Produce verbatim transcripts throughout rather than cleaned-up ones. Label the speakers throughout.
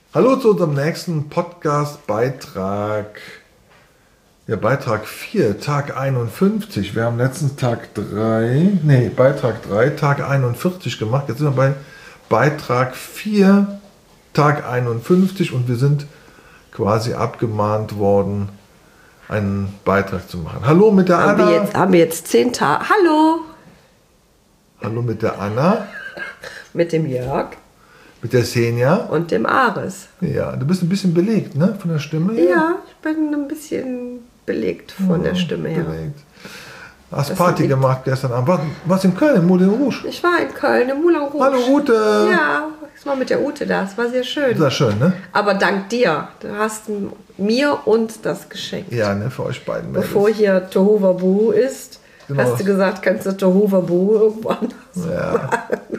Speaker 1: Hallo zu unserem nächsten Podcast-Beitrag. Ja, Beitrag vier, Tag einundfünfzig. Wir haben letztens Tag drei, nee, Beitrag drei, Tag einundvierzig gemacht. Jetzt sind wir bei Beitrag vier, Tag einundfünfzig und wir sind quasi abgemahnt worden, einen Beitrag zu machen. Hallo mit der
Speaker 2: haben
Speaker 1: Anna.
Speaker 2: Wir jetzt, haben wir jetzt zehn Tage. Hallo.
Speaker 1: Hallo mit der Anna.
Speaker 2: Mit dem Jörg.
Speaker 1: Mit der Senja.
Speaker 2: Und dem Ares.
Speaker 1: Ja, du bist ein bisschen belegt, ne? Von der Stimme her.
Speaker 2: Ja, ich bin ein bisschen belegt von ja, der Stimme her.
Speaker 1: Belegt. Hast das Party gemacht gestern Abend. Was, was in Köln, im Moulin Rouge?
Speaker 2: Ich war in Köln, im Moulin Rouge.
Speaker 1: Hallo Ute.
Speaker 2: Ja, ich war mit der Ute da. Es war sehr schön.
Speaker 1: Das war schön, ne?
Speaker 2: Aber dank dir. Du hast mir uns das geschenkt.
Speaker 1: Ja, ne, für euch beiden.
Speaker 2: Bevor hier Tohuwabohu ist, genau. Hast du gesagt, kannst du Tohuwabohu irgendwo anders
Speaker 1: ja.
Speaker 2: machen.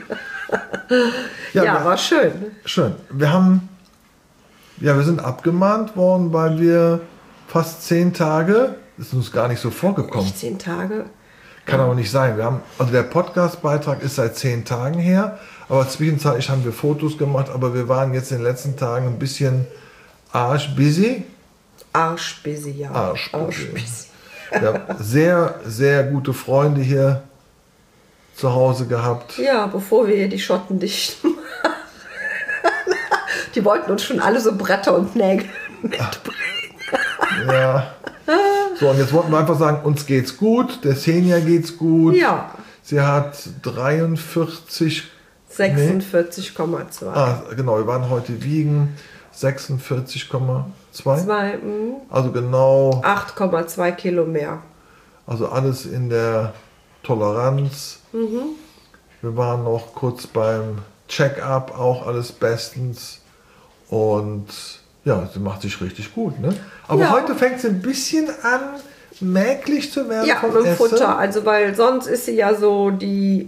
Speaker 1: Ja,
Speaker 2: ja
Speaker 1: wir,
Speaker 2: war schön.
Speaker 1: Schön. Wir haben, ja, wir sind abgemahnt worden, weil wir fast zehn Tage, ist uns gar nicht so vorgekommen.
Speaker 2: Nicht zehn Tage?
Speaker 1: Kann
Speaker 2: ja.
Speaker 1: aber nicht sein. Wir haben, also der Podcast-Beitrag ist seit zehn Tagen her, aber zwischenzeitlich haben wir Fotos gemacht, aber wir waren jetzt in den letzten Tagen ein bisschen arschbusy.
Speaker 2: Arschbusy, ja.
Speaker 1: Arschbusy. Arschbusy. Wir haben sehr, sehr gute Freunde hier zu Hause gehabt.
Speaker 2: Ja, bevor wir hier die Schotten dicht machen. Die wollten uns schon alle so Bretter und Nägel mitbringen.
Speaker 1: Ja. So, und jetzt wollten wir einfach sagen, uns geht's gut, der Senja geht's gut.
Speaker 2: Ja.
Speaker 1: Sie hat dreiundvierzig...
Speaker 2: sechsundvierzig Komma zwei.
Speaker 1: Nee. Ah, genau, wir waren heute wiegen. sechsundvierzig Komma zwei. Also genau...
Speaker 2: acht Komma zwei Kilo mehr.
Speaker 1: Also alles in der Toleranz.
Speaker 2: Mhm.
Speaker 1: Wir waren noch kurz beim Check-up, auch alles bestens. Und ja, sie macht sich richtig gut, ne? Aber ja. Heute fängt sie ein bisschen an, mäglich zu werden.
Speaker 2: Ja, vom mit dem Futter. Also, weil sonst ist sie ja so die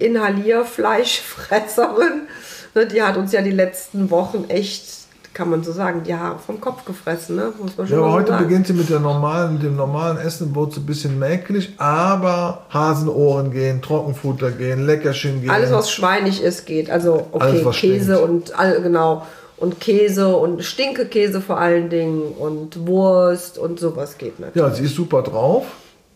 Speaker 2: Inhalierfleischfresserin. Ne, die hat uns ja die letzten Wochen echt, kann man so sagen, die Haare vom Kopf gefressen, ne? Muss man schon
Speaker 1: ja, aber
Speaker 2: mal
Speaker 1: heute
Speaker 2: sagen.
Speaker 1: beginnt sie mit, der normalen, mit dem normalen Essen, wurde sie ein bisschen mäkelig, aber Hasenohren gehen, Trockenfutter gehen, Leckerchen gehen.
Speaker 2: Alles, was schweinig ist, geht. Also, okay,
Speaker 1: Alles,
Speaker 2: Käse
Speaker 1: stinkt.
Speaker 2: und, all, genau, und Käse und Stinkekäse vor allen Dingen und Wurst und sowas geht natürlich.
Speaker 1: Ja, sie ist super drauf.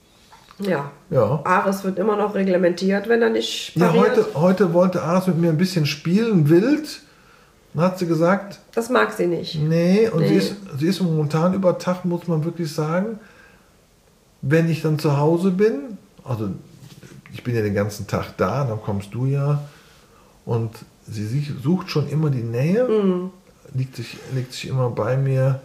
Speaker 2: Ja.
Speaker 1: Ja.
Speaker 2: Ares wird immer noch reglementiert, wenn er nicht pariert.
Speaker 1: Ja, heute, heute wollte Ares mit mir ein bisschen spielen, wild. Dann hat sie gesagt...
Speaker 2: Das mag sie nicht.
Speaker 1: Nee, und
Speaker 2: nee.
Speaker 1: Sie, ist, sie ist momentan über Tag, muss man wirklich sagen, wenn ich dann zu Hause bin, also ich bin ja den ganzen Tag da, dann kommst du ja, und sie sucht schon immer die Nähe, mm. legt, sich, legt sich immer bei mir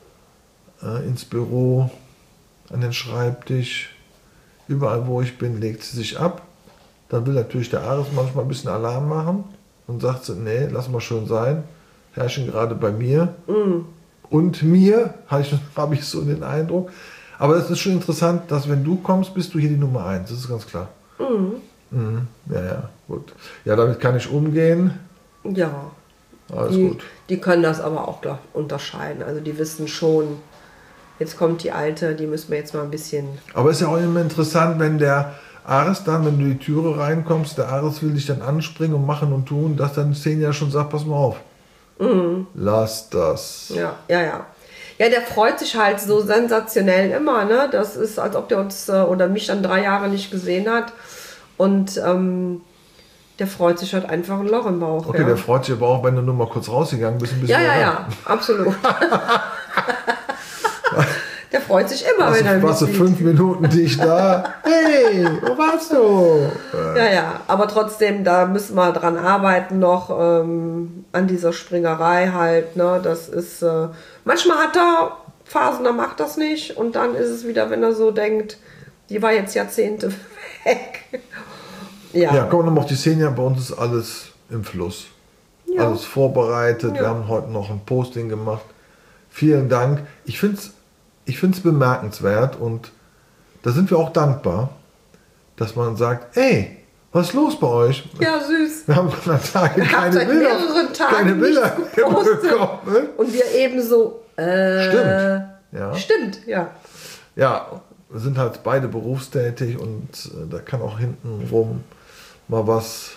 Speaker 1: äh, ins Büro, an den Schreibtisch, überall wo ich bin, legt sie sich ab. Dann will natürlich der Ares manchmal ein bisschen Alarm machen und sagt sie, nee, lass mal schön sein. Herrschen gerade bei mir mm. und mir, habe ich, hab ich so den Eindruck. Aber es ist schon interessant, dass wenn du kommst, bist du hier die Nummer eins. Das ist ganz klar.
Speaker 2: Mm.
Speaker 1: Mm. Ja, ja, gut. Ja, damit kann ich umgehen.
Speaker 2: Ja.
Speaker 1: Alles
Speaker 2: die,
Speaker 1: gut.
Speaker 2: Die können das aber auch unterscheiden. Also die wissen schon, jetzt kommt die Alte, die müssen wir jetzt mal ein bisschen...
Speaker 1: Aber es ist ja auch immer interessant, wenn der Ares dann, wenn du die Türe reinkommst, der Ares will dich dann anspringen und machen und tun, dass dann Senja schon sagt, pass mal auf. Mhm. Lass das.
Speaker 2: Ja, ja, ja. Ja, der freut sich halt so sensationell immer, ne? Das ist, als ob der uns äh, oder mich dann drei Jahre nicht gesehen hat. Und ähm, der freut sich halt einfach ein Loch im Bauch.
Speaker 1: Okay,
Speaker 2: ja.
Speaker 1: Der freut sich aber auch, wenn du nur mal kurz rausgegangen bist. Ein bisschen
Speaker 2: ja, ja, ja, absolut. Der freut sich immer,
Speaker 1: warst
Speaker 2: wenn er mich
Speaker 1: warst du fünf Minuten dich da? Hey, wo warst du?
Speaker 2: Ja, ja, aber trotzdem, da müssen wir dran arbeiten noch, ähm, an dieser Springerei halt, ne, das ist, äh, manchmal hat er Phasen, da macht das nicht und dann ist es wieder, wenn er so denkt, die war jetzt Jahrzehnte weg. Ja,
Speaker 1: ja, kommen wir nochmal auf die Szene, bei uns ist alles im Fluss. Ja. Alles vorbereitet, ja. Wir haben heute noch ein Posting gemacht. Vielen Dank. Ich finde es Ich finde es bemerkenswert und da sind wir auch dankbar, dass man sagt, ey, was ist los bei euch?
Speaker 2: Ja, süß.
Speaker 1: Wir haben schon Tage keine
Speaker 2: seit
Speaker 1: Bilder,
Speaker 2: mehreren Tagen
Speaker 1: keine Bilder
Speaker 2: bekommen. Ne? Und wir eben so, äh,
Speaker 1: stimmt. Ja.
Speaker 2: Stimmt, ja.
Speaker 1: Ja, wir sind halt beide berufstätig und äh, da kann auch hinten rum mal was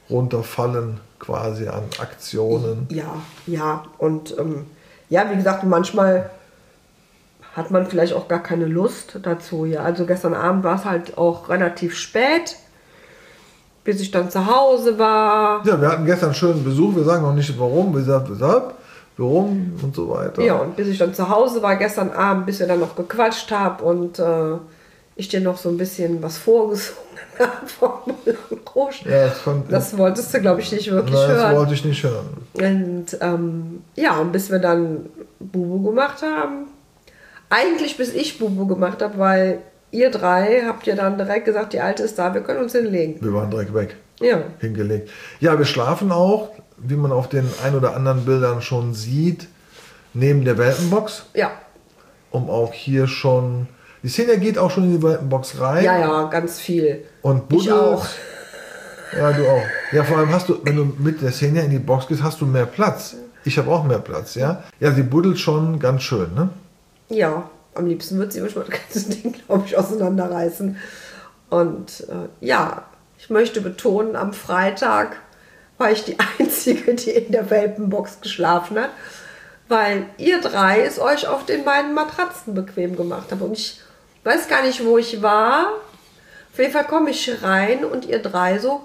Speaker 1: runterfallen quasi an Aktionen.
Speaker 2: Ja, ja. Und ähm, ja, wie gesagt, manchmal hat man vielleicht auch gar keine Lust dazu. Ja, also gestern Abend war es halt auch relativ spät, bis ich dann zu Hause war.
Speaker 1: Ja, wir hatten gestern einen schönen Besuch. Wir sagen noch nicht warum, wir sagen weshalb, warum und so weiter.
Speaker 2: Ja, und bis ich dann zu Hause war gestern Abend, bis wir dann noch gequatscht haben und äh, ich dir noch so ein bisschen was vorgesungen habe vom Rouge.
Speaker 1: Ja, das, fand,
Speaker 2: das wolltest du, glaube ich, nicht wirklich
Speaker 1: nein,
Speaker 2: hören.
Speaker 1: das wollte ich nicht hören.
Speaker 2: Und ähm, ja, und bis wir dann Bubu gemacht haben, eigentlich bis ich Bubu gemacht habe, weil ihr drei habt ja dann direkt gesagt, die Alte ist da, wir können uns hinlegen.
Speaker 1: Wir waren direkt weg.
Speaker 2: Ja.
Speaker 1: Hingelegt. Ja, wir schlafen auch, wie man auf den ein oder anderen Bildern schon sieht, neben der Welpenbox,
Speaker 2: Ja.
Speaker 1: um auch hier schon... Die Xenia geht auch schon in die Welpenbox rein.
Speaker 2: Ja, ja, ganz viel.
Speaker 1: Und
Speaker 2: Ich auch.
Speaker 1: Ja, du auch. Ja, vor allem hast du, wenn du mit der Xenia in die Box gehst, hast du mehr Platz. Ich habe auch mehr Platz, ja. Ja, sie buddelt schon ganz schön, ne?
Speaker 2: Ja, am liebsten wird sie manchmal das ganze Ding, glaube ich, auseinanderreißen. Und äh, ja, ich möchte betonen, am Freitag war ich die Einzige, die in der Welpenbox geschlafen hat, weil ihr drei es euch auf den beiden Matratzen bequem gemacht habt. Und ich weiß gar nicht, wo ich war. Auf jeden Fall komme ich rein und ihr drei so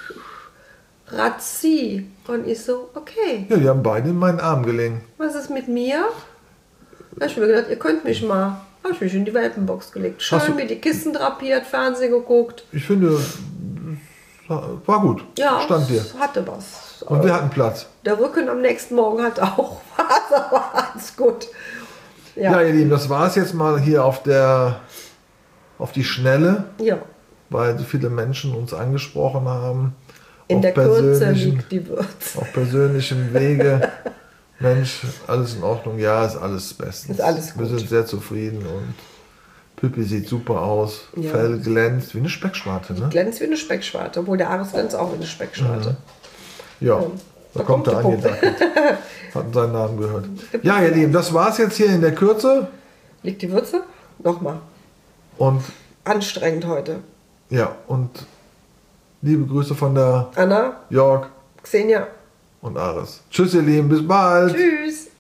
Speaker 2: Razzi. Und ich so, okay.
Speaker 1: Ja, die haben beide in meinen Arm gelegen.
Speaker 2: Was ist mit mir? Da hab ich mir gedacht, ihr könnt mich mal. Habe ich mich in die Welpenbox gelegt. Schön mir die Kissen drapiert, Fernsehen geguckt.
Speaker 1: Ich finde, war gut.
Speaker 2: Ja,
Speaker 1: stand dir.
Speaker 2: Hatte was.
Speaker 1: Und wir hatten Platz.
Speaker 2: Der Rücken am nächsten Morgen hat auch was, aber alles gut.
Speaker 1: Ja. ja, ihr Lieben, das war es jetzt mal hier auf der auf die Schnelle.
Speaker 2: Ja.
Speaker 1: Weil so viele Menschen uns angesprochen haben.
Speaker 2: In der Kürze liegt die Würze.
Speaker 1: Auf persönlichem Wege. Mensch, alles in Ordnung. Ja, ist alles bestens.
Speaker 2: Ist alles gut.
Speaker 1: Wir sind sehr zufrieden und Püppi sieht super aus.
Speaker 2: Ja.
Speaker 1: Fell glänzt wie eine Speckschwarte, ne?
Speaker 2: Glänzt wie eine Speckschwarte, obwohl der Ares glänzt auch wie eine Speckschwarte.
Speaker 1: Mhm. Ja,
Speaker 2: ja.
Speaker 1: da,
Speaker 2: da
Speaker 1: kommt er angedackelt. Hatten seinen Namen gehört. Ja, ihr Lieben, das war's jetzt hier in der Kürze.
Speaker 2: Liegt die Würze? Nochmal.
Speaker 1: Und
Speaker 2: anstrengend heute.
Speaker 1: Ja, und liebe Grüße von der
Speaker 2: Anna,
Speaker 1: Jörg,
Speaker 2: Xenia
Speaker 1: und Ares. Tschüss, ihr Lieben, bis bald.
Speaker 2: Tschüss.